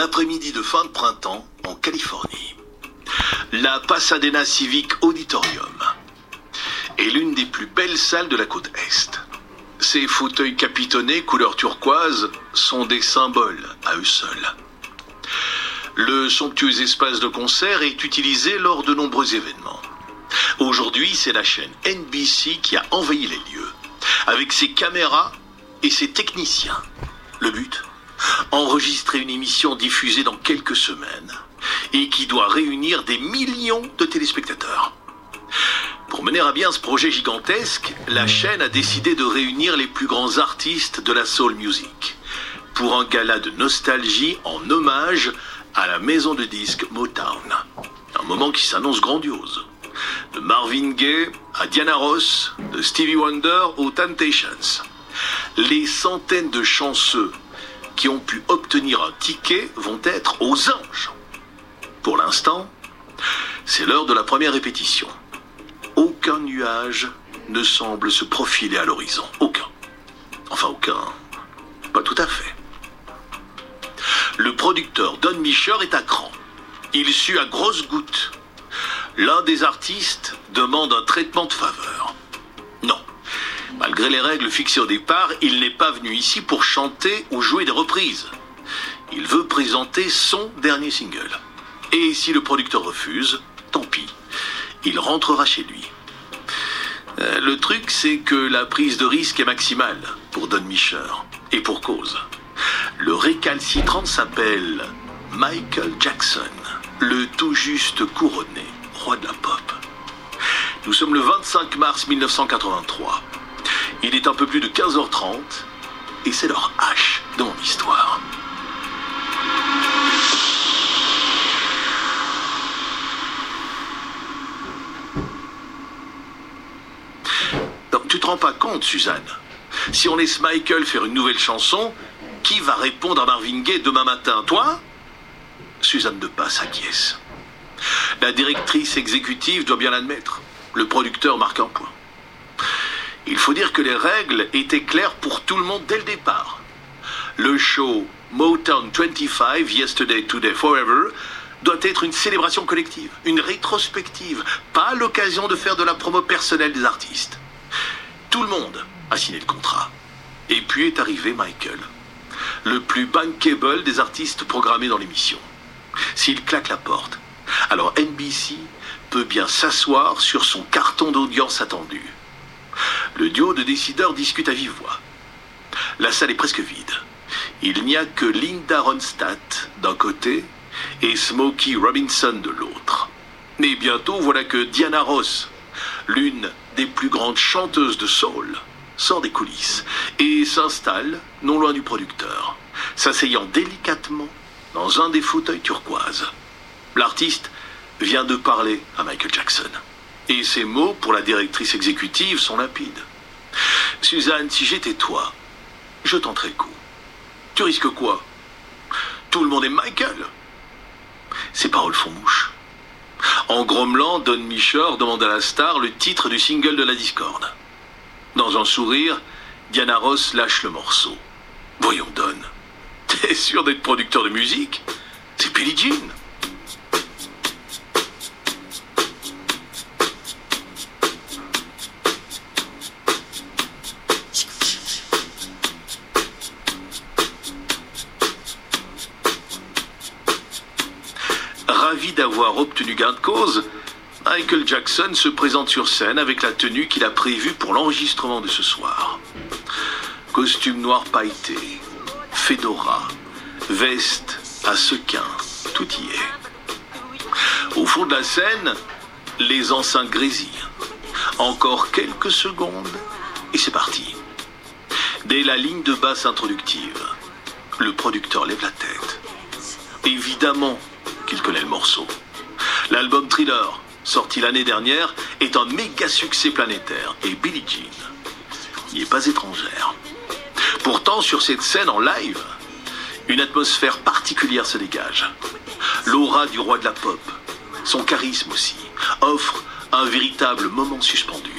après-midi de fin de printemps en Californie. La Pasadena Civic Auditorium est l'une des plus belles salles de la côte Est. Ses fauteuils capitonnés couleur turquoise sont des symboles à eux seuls. Le somptueux espace de concert est utilisé lors de nombreux événements. Aujourd'hui, c'est la chaîne NBC qui a envahi les lieux, avec ses caméras et ses techniciens. Le but ? Enregistrer une émission diffusée dans quelques semaines et qui doit réunir des millions de téléspectateurs. Pour mener à bien ce projet gigantesque, la chaîne a décidé de réunir les plus grands artistes de la soul music pour un gala de nostalgie en hommage à la maison de disques Motown. Un moment qui s'annonce grandiose. De Marvin Gaye à Diana Ross, de Stevie Wonder aux Temptations. Les centaines de chanceux qui ont pu obtenir un ticket vont être aux anges. Pour l'instant, c'est l'heure de la première répétition. Aucun nuage ne semble se profiler à l'horizon. Aucun. Enfin, aucun. Pas tout à fait. Le producteur Don Mischer est à cran. Il sue à grosses gouttes. L'un des artistes demande un traitement de faveur. Non. Malgré les règles fixées au départ, il n'est pas venu ici pour chanter ou jouer des reprises. Il veut présenter son dernier single. Et si le producteur refuse, tant pis, il rentrera chez lui. Le truc, c'est que la prise de risque est maximale pour Don Mischer. Et pour cause. Le récalcitrant s'appelle Michael Jackson, le tout juste couronné roi de la pop. Nous sommes le 25 mars 1983. Il est un peu plus de 15h30 et c'est leur H de mon histoire. Donc, tu te rends pas compte, Suzanne? Si on laisse Michael faire une nouvelle chanson, qui va répondre à Marvin Gaye demain matin? Toi? Suzanne de Passe acquiesce. La directrice exécutive doit bien l'admettre. Le producteur marque un point. Il faut dire que les règles étaient claires pour tout le monde dès le départ. Le show Motown 25, Yesterday, Today, Forever, doit être une célébration collective, une rétrospective, pas l'occasion de faire de la promo personnelle des artistes. Tout le monde a signé le contrat. Et puis est arrivé Michael, le plus bankable des artistes programmés dans l'émission. S'il claque la porte, alors NBC peut bien s'asseoir sur son carton d'audience attendu. Le duo de décideurs discute à vive voix. La salle est presque vide. Il n'y a que Linda Ronstadt d'un côté et Smokey Robinson de l'autre. Mais bientôt, voilà que Diana Ross, l'une des plus grandes chanteuses de soul, sort des coulisses et s'installe non loin du producteur, s'asseyant délicatement dans un des fauteuils turquoises. L'artiste vient de parler à Michael Jackson. Et ses mots pour la directrice exécutive sont limpides. Suzanne, si j'étais toi, je tenterais le coup. Tu risques quoi? Tout le monde aime Michael. Ces paroles font mouche. En grommelant, Don Mischer demande à la star le titre du single de la discorde. Dans un sourire, Diana Ross lâche le morceau. Voyons, Don, t'es sûr d'être producteur de musique? C'est Billie Jean. Ravi d'avoir obtenu gain de cause, Michael Jackson se présente sur scène avec la tenue qu'il a prévue pour l'enregistrement de ce soir. Costume noir pailleté, fedora, veste à sequins, tout y est. Au fond de la scène, les enceintes grésillent. Encore quelques secondes et c'est parti. Dès la ligne de basse introductive, le producteur lève la tête. Évidemment qu'il connaît le morceau. L'album Thriller, sorti l'année dernière, est un méga succès planétaire et Billie Jean n'y est pas étrangère. Pourtant, sur cette scène en live, une atmosphère particulière se dégage. L'aura du roi de la pop, son charisme aussi, offre un véritable moment suspendu.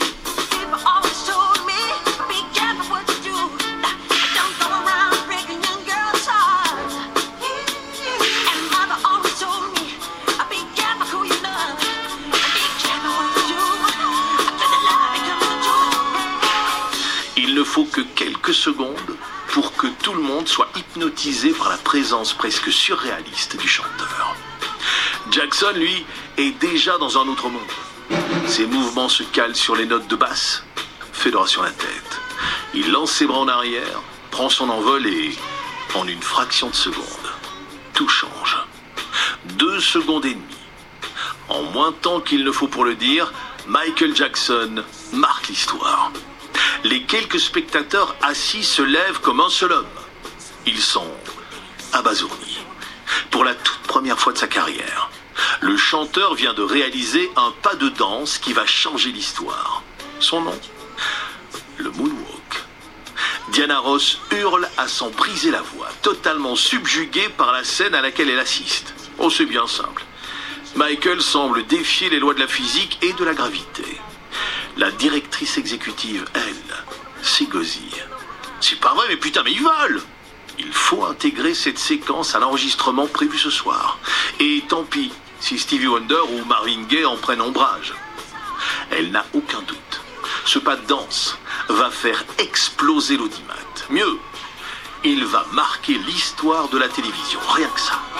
secondes pour que tout le monde soit hypnotisé par la présence presque surréaliste du chanteur. Jackson, lui, est déjà dans un autre monde. Ses mouvements se calent sur les notes de basse, fedora sur la tête. Il lance ses bras en arrière, prend son envol et, en une fraction de seconde, tout change. 2 secondes et demie. En moins de temps qu'il ne faut pour le dire, Michael Jackson marque l'histoire. Les quelques spectateurs assis se lèvent comme un seul homme. Ils sont abasourdis. Pour la toute première fois de sa carrière, le chanteur vient de réaliser un pas de danse qui va changer l'histoire. Son nom, le moonwalk. Diana Ross hurle à s'en briser la voix, totalement subjuguée par la scène à laquelle elle assiste. Oh, c'est bien simple. Michael semble défier les lois de la physique et de la gravité. La directrice exécutive, elle, s'égosille. C'est pas vrai, mais putain, mais ils volent! Il faut intégrer cette séquence à l'enregistrement prévu ce soir. Et tant pis si Stevie Wonder ou Marvin Gaye en prennent ombrage. Elle n'a aucun doute. Ce pas de danse va faire exploser l'audimat. Mieux, il va marquer l'histoire de la télévision. Rien que ça.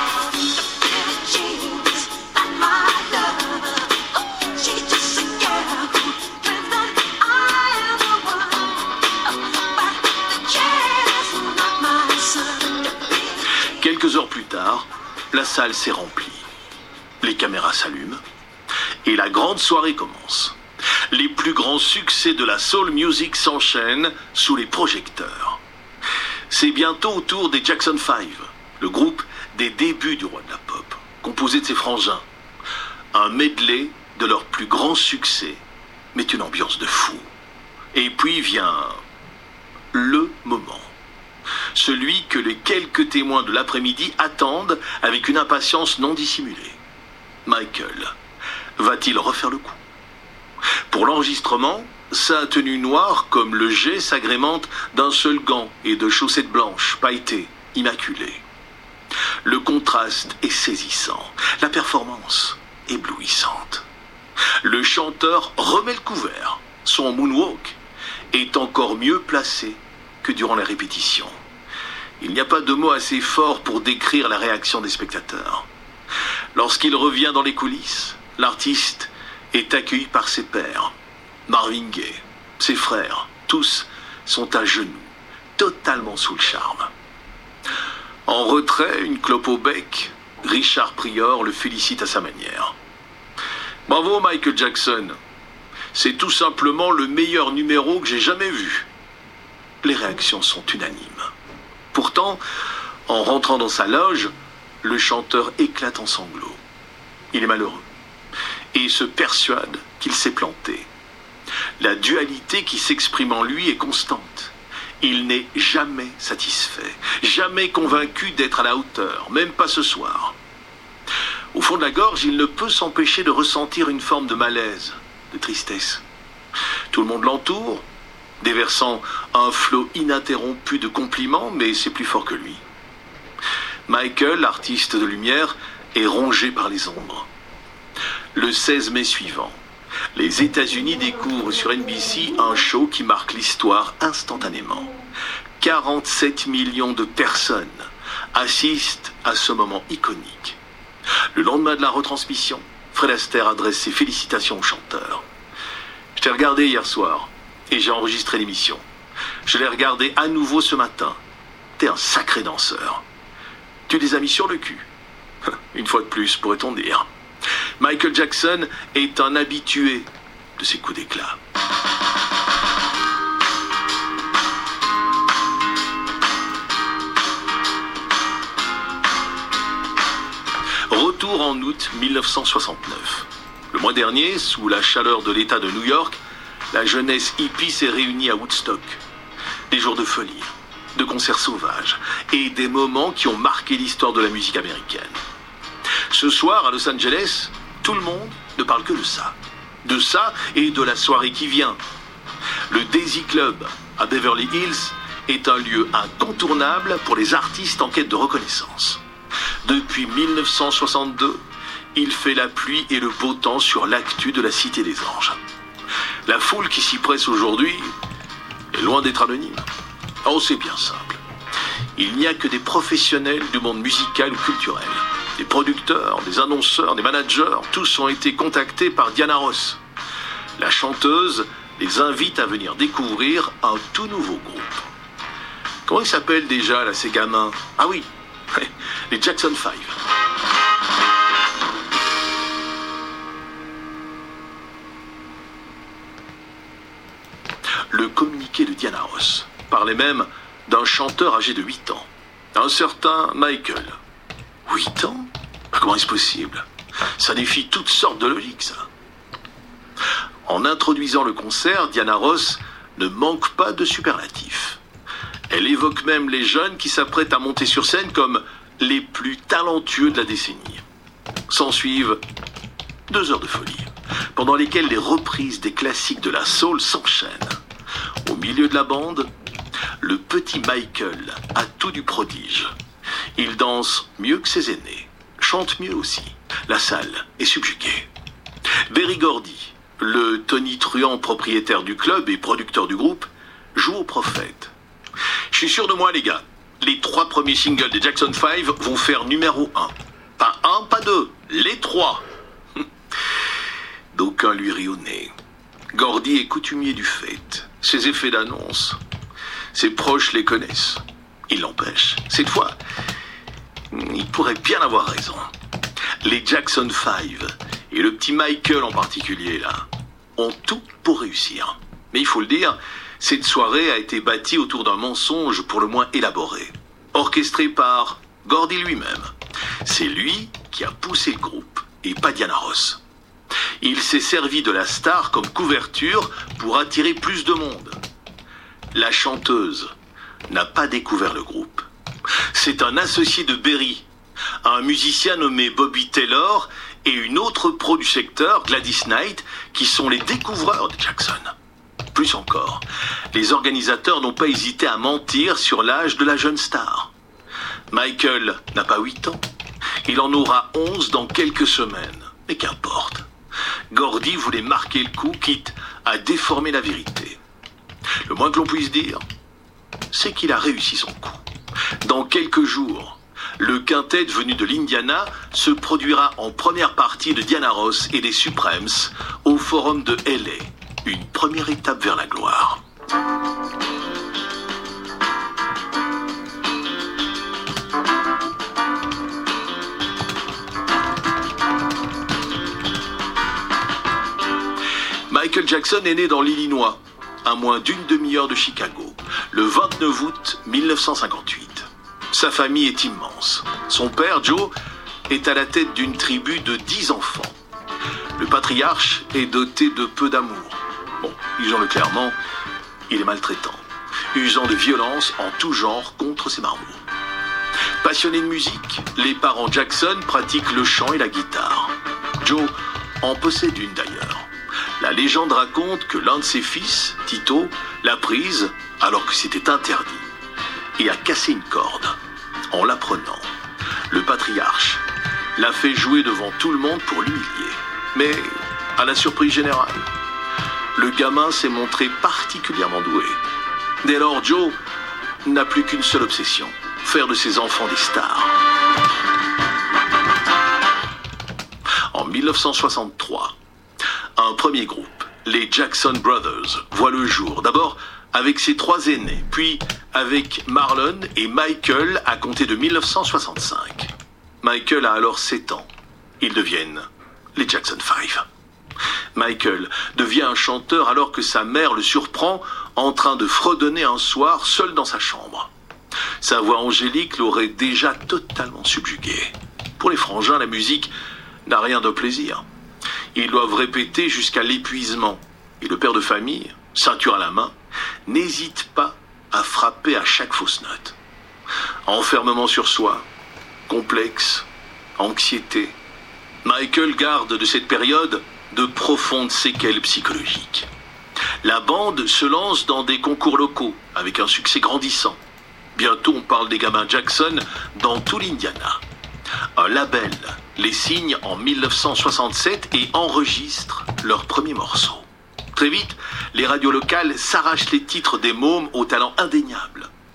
Quelques heures plus tard, la salle s'est remplie. Les caméras s'allument et la grande soirée commence. Les plus grands succès de la soul music s'enchaînent sous les projecteurs. C'est bientôt au tour des Jackson 5, le groupe des débuts du roi de la pop, composé de ses frangins. Un medley de leurs plus grands succès met une ambiance de fou. Et puis vient le moment. Celui que les quelques témoins de l'après-midi attendent avec une impatience non dissimulée. Michael va-t-il refaire le coup? Pour l'enregistrement, sa tenue noire comme le jet s'agrémente d'un seul gant et de chaussettes blanches, pailletées, immaculées. Le contraste est saisissant, la performance éblouissante. Le chanteur remet le couvert. Son moonwalk est encore mieux placé que durant les répétitions. Il n'y a pas de mots assez forts pour décrire la réaction des spectateurs. Lorsqu'il revient dans les coulisses, l'artiste est accueilli par ses pairs. Marvin Gaye, ses frères, tous sont à genoux, totalement sous le charme. En retrait, une clope au bec, Richard Pryor le félicite à sa manière. Bravo Michael Jackson, c'est tout simplement le meilleur numéro que j'ai jamais vu. Les réactions sont unanimes. Pourtant, en rentrant dans sa loge, le chanteur éclate en sanglots. Il est malheureux et se persuade qu'il s'est planté. La dualité qui s'exprime en lui est constante. Il n'est jamais satisfait, jamais convaincu d'être à la hauteur, même pas ce soir. Au fond de la gorge, il ne peut s'empêcher de ressentir une forme de malaise, de tristesse. Tout le monde l'entoure, déversant un flot ininterrompu de compliments, mais c'est plus fort que lui. Michael, artiste de lumière, est rongé par les ombres. Le 16 mai suivant, les États-Unis découvrent sur NBC un show qui marque l'histoire instantanément. 47 millions de personnes assistent à ce moment iconique. Le lendemain de la retransmission, Fred Astaire adresse ses félicitations au chanteur. « Je t'ai regardé hier soir et j'ai enregistré l'émission. Je l'ai regardé à nouveau ce matin. T'es un sacré danseur. Tu les as mis sur le cul. Une fois de plus, pourrait-on dire. » Michael Jackson est un habitué de ces coups d'éclat. Retour en août 1969. Le mois dernier, sous la chaleur de l'État de New York, la jeunesse hippie s'est réunie à Woodstock. Des jours de folie, de concerts sauvages et des moments qui ont marqué l'histoire de la musique américaine. Ce soir, à Los Angeles, tout le monde ne parle que de ça. De ça et de la soirée qui vient. Le Daisy Club à Beverly Hills est un lieu incontournable pour les artistes en quête de reconnaissance. Depuis 1962, il fait la pluie et le beau temps sur l'actu de la Cité des Anges. La foule qui s'y presse aujourd'hui est loin d'être anonyme. Oh, c'est bien simple. Il n'y a que des professionnels du monde musical ou culturel. Des producteurs, des annonceurs, des managers, tous ont été contactés par Diana Ross. La chanteuse les invite à venir découvrir un tout nouveau groupe. Comment ils s'appellent déjà, là, ces gamins? Ah oui, les Jackson 5. Le communiqué de Diana Ross parlait même d'un chanteur âgé de 8 ans, un certain Michael. 8 ans? Comment est-ce possible? Ça défie toutes sortes de logiques, ça. En introduisant le concert, Diana Ross ne manque pas de superlatifs. Elle évoque même les jeunes qui s'apprêtent à monter sur scène comme les plus talentueux de la décennie. S'ensuivent 2 heures de folie, pendant lesquelles les reprises des classiques de la soul s'enchaînent. Au milieu de la bande, le petit Michael a tout du prodige. Il danse mieux que ses aînés, chante mieux aussi. La salle est subjuguée. Berry Gordy, le tonitruant propriétaire du club et producteur du groupe, joue au prophète. Je suis sûr de moi, les gars. Les 3 premiers singles des Jackson 5 vont faire numéro 1. Pas 1, pas 2, les 3. D'aucuns lui rient au nez. Gordy est coutumier du fait. Ses effets d'annonce, ses proches les connaissent. Il l'empêche. Cette fois, il pourrait bien avoir raison. Les Jackson 5, et le petit Michael en particulier, là, ont tout pour réussir. Mais il faut le dire, cette soirée a été bâtie autour d'un mensonge pour le moins élaboré, orchestré par Gordy lui-même. C'est lui qui a poussé le groupe, et pas Diana Ross. Il s'est servi de la star comme couverture pour attirer plus de monde. La chanteuse n'a pas découvert le groupe. C'est un associé de Berry, un musicien nommé Bobby Taylor et une autre pro du secteur, Gladys Knight, qui sont les découvreurs de Jackson. Plus encore, les organisateurs n'ont pas hésité à mentir sur l'âge de la jeune star. Michael n'a pas 8 ans. Il en aura 11 dans quelques semaines. Mais qu'importe. Gordy voulait marquer le coup, quitte à déformer la vérité. Le moins que l'on puisse dire, c'est qu'il a réussi son coup. Dans quelques jours, le quintet venu de l'Indiana se produira en première partie de Diana Ross et des Supremes au Forum de LA. Une première étape vers la gloire. Michael Jackson est né dans l'Illinois, à moins d'une demi-heure de Chicago, le 29 août 1958. Sa famille est immense. Son père, Joe, est à la tête d'une tribu de 10 enfants. Le patriarche est doté de peu d'amour. Bon, disons-le clairement, il est maltraitant, usant de violence en tout genre contre ses marmots. Passionné de musique, les parents Jackson pratiquent le chant et la guitare. Joe en possède une d'ailleurs. La légende raconte que l'un de ses fils, Tito, l'a prise alors que c'était interdit et a cassé une corde. En l'apprenant, le patriarche l'a fait jouer devant tout le monde pour l'humilier. Mais, à la surprise générale, le gamin s'est montré particulièrement doué. Dès lors, Joe n'a plus qu'une seule obsession, faire de ses enfants des stars. En 1963, un premier groupe, les Jackson Brothers, voit le jour. D'abord avec ses 3 aînés, puis avec Marlon et Michael à compter de 1965. Michael a alors 7 ans. Ils deviennent les Jackson 5. Michael devient un chanteur alors que sa mère le surprend en train de fredonner un soir seul dans sa chambre. Sa voix angélique l'aurait déjà totalement subjugué. Pour les frangins, la musique n'a rien de plaisir. Ils doivent répéter jusqu'à l'épuisement. Et le père de famille, ceinture à la main, n'hésite pas à frapper à chaque fausse note. Enfermement sur soi, complexe, anxiété. Michael garde de cette période de profondes séquelles psychologiques. La bande se lance dans des concours locaux avec un succès grandissant. Bientôt, on parle des gamins Jackson dans tout l'Indiana. Un label les signe en 1967 et enregistre leur premier morceau. Très vite, les radios locales s'arrachent les titres des mômes au talent indéniable.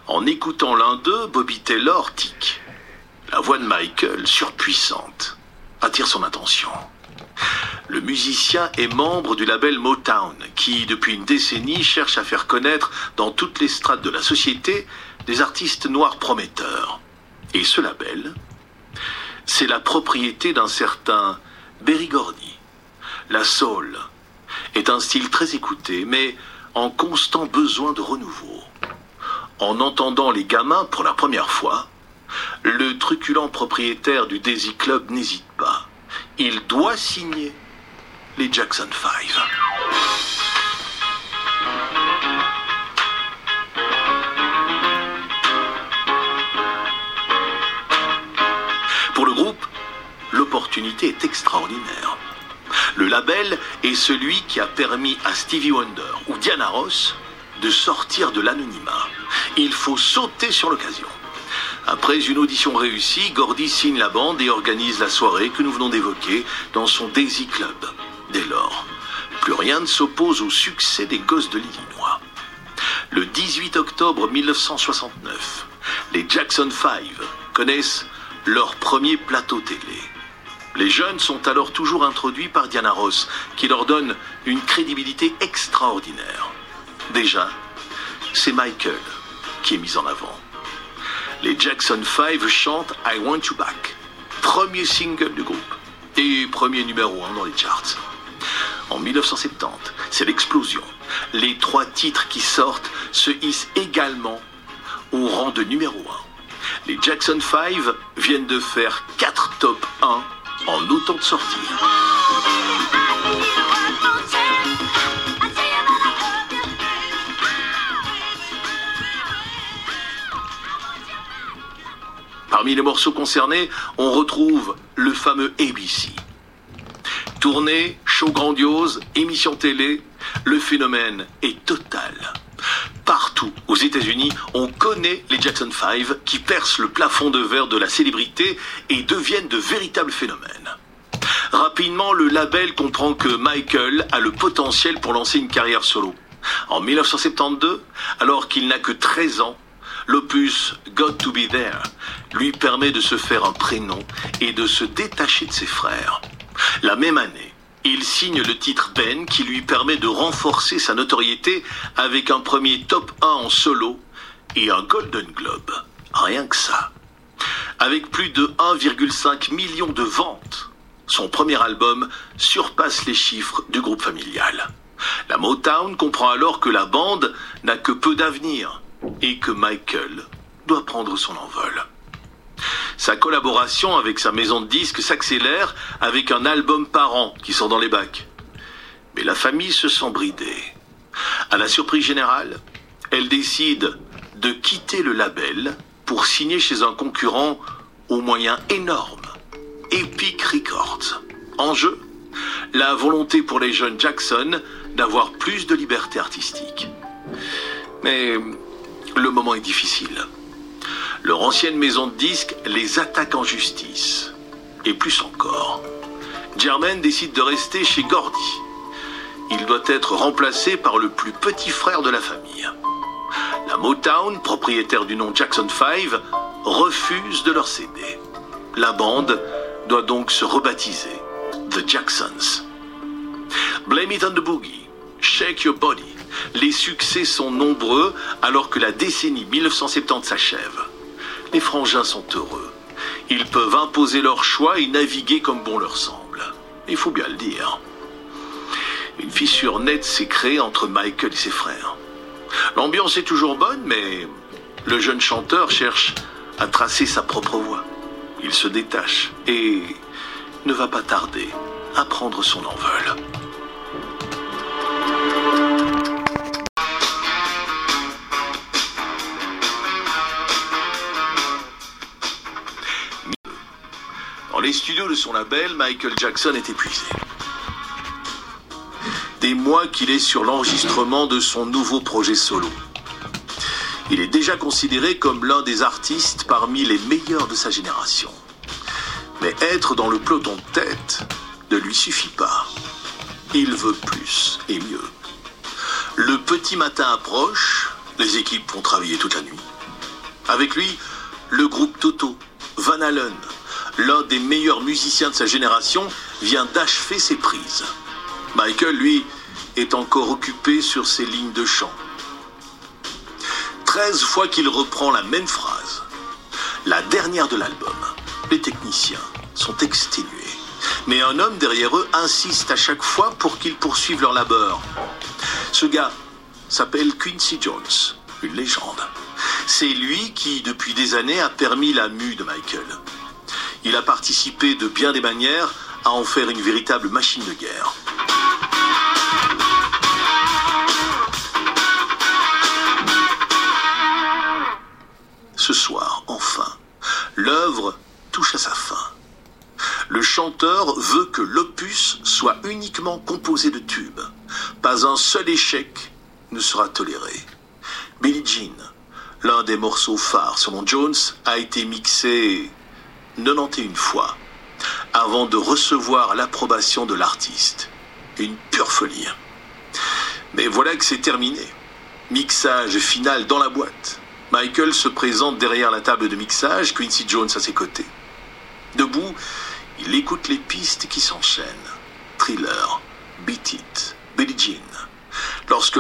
En écoutant l'un d'eux, Bobby Taylor tic. La voix de Michael, surpuissante, attire son attention. Le musicien est membre du label Motown, qui, depuis une décennie, cherche à faire connaître dans toutes les strates de la société des artistes noirs prometteurs. Et ce label, c'est la propriété d'un certain Berry Gordy. La soul est un style très écouté, mais en constant besoin de renouveau. En entendant les gamins pour la première fois, le truculent propriétaire du Daisy Club n'hésite pas. Il doit signer les Jackson 5. Pour le groupe, l'opportunité est extraordinaire. Le label est celui qui a permis à Stevie Wonder ou Diana Ross de sortir de l'anonymat. Il faut sauter sur l'occasion. Après une audition réussie, Gordy signe la bande et organise la soirée que nous venons d'évoquer dans son Daisy Club. Dès lors, plus rien ne s'oppose au succès des Gosses de l'Illinois. Le 18 octobre 1969, les Jackson 5 connaissent leur premier plateau télé. Les jeunes sont alors toujours introduits par Diana Ross, qui leur donne une crédibilité extraordinaire. Déjà, c'est Michael qui est mis en avant. Les Jackson 5 chantent I Want You Back, premier single du groupe et premier numéro 1 dans les charts. En 1970, c'est l'explosion. Les 3 titres qui sortent se hissent également au rang de numéro 1. Les Jackson 5 viennent de faire 4 top 1 en autant de sorties. Parmi les morceaux concernés, on retrouve le fameux ABC. Tournée, show grandiose, émission télé, le phénomène est total. Partout aux États-Unis, on connaît les Jackson 5 qui percent le plafond de verre de la célébrité et deviennent de véritables phénomènes. Rapidement, le label comprend que Michael a le potentiel pour lancer une carrière solo. En 1972, alors qu'il n'a que 13 ans, l'opus Got to Be There lui permet de se faire un prénom et de se détacher de ses frères. La même année, il signe le titre Ben qui lui permet de renforcer sa notoriété avec un premier top 1 en solo et un Golden Globe. Rien que ça. Avec plus de 1,5 million de ventes, son premier album surpasse les chiffres du groupe familial. La Motown comprend alors que la bande n'a que peu d'avenir et que Michael doit prendre son envol. Sa collaboration avec sa maison de disques s'accélère avec un album par an qui sort dans les bacs. Mais la famille se sent bridée. À la surprise générale, elle décide de quitter le label pour signer chez un concurrent aux moyens énormes, Epic Records. En jeu, la volonté pour les jeunes Jackson d'avoir plus de liberté artistique. Mais le moment est difficile. Leur ancienne maison de disques les attaque en justice. Et plus encore, Jermaine décide de rester chez Gordy. Il doit être remplacé par le plus petit frère de la famille. La Motown, propriétaire du nom Jackson 5, refuse de leur céder. La bande doit donc se rebaptiser The Jacksons. Blame It on the Boogie, Shake Your Body. Les succès sont nombreux alors que la décennie 1970 s'achève. Les frangins sont heureux. Ils peuvent imposer leur choix et naviguer comme bon leur semble. Il faut bien le dire. Une fissure nette s'est créée entre Michael et ses frères. L'ambiance est toujours bonne, mais le jeune chanteur cherche à tracer sa propre voie. Il se détache et ne va pas tarder à prendre son envol. Dans les studios de son label, Michael Jackson est épuisé. Des mois qu'il est sur l'enregistrement de son nouveau projet solo. Il est déjà considéré comme l'un des artistes parmi les meilleurs de sa génération. Mais être dans le peloton de tête ne lui suffit pas. Il veut plus et mieux. Le petit matin approche, les équipes vont travailler toute la nuit. Avec lui, le groupe Toto, Van Halen, l'un des meilleurs musiciens de sa génération, vient d'achever ses prises. Michael, lui, est encore occupé sur ses lignes de chant. 13 fois qu'il reprend la même phrase. La dernière de l'album. Les techniciens sont exténués. Mais un homme derrière eux insiste à chaque fois pour qu'ils poursuivent leur labeur. Ce gars s'appelle Quincy Jones, une légende. C'est lui qui, depuis des années, a permis la mue de Michael. Il a participé de bien des manières à en faire une véritable machine de guerre. Ce soir, enfin, l'œuvre touche à sa fin. Le chanteur veut que l'opus soit uniquement composé de tubes. Pas un seul échec ne sera toléré. Billie Jean, l'un des morceaux phares selon Jones, a été mixé 91 fois avant de recevoir l'approbation de l'artiste. Une pure folie. Mais voilà que c'est terminé. Mixage final dans la boîte. Michael se présente derrière la table de mixage, Quincy Jones à ses côtés. Debout, il écoute les pistes qui s'enchaînent. Thriller, Beat It, Billie Jean. Lorsque